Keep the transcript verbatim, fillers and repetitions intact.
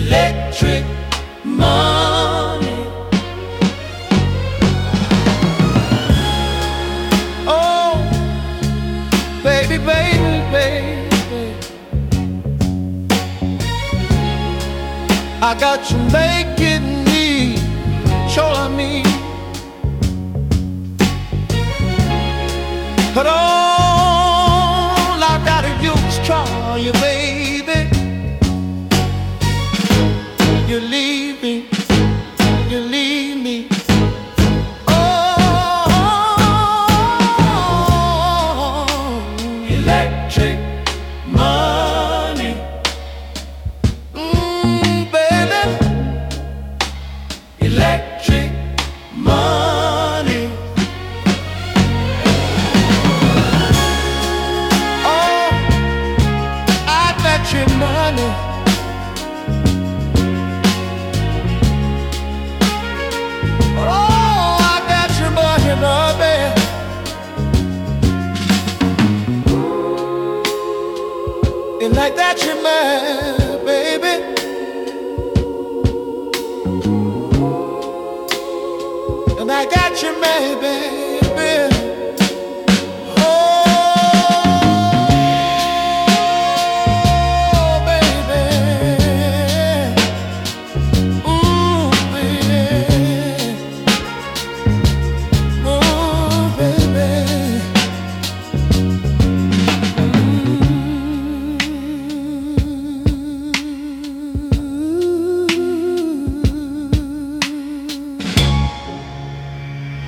electric money. Oh, baby, baby, baby, I got you making me sure I mean. But all I gotta do is try you, baby. You leave me, you leave me. Oh, electric money. Mm, baby, electric money. Oh, I bet you money. And like that you're mine, baby. And I got you, baby.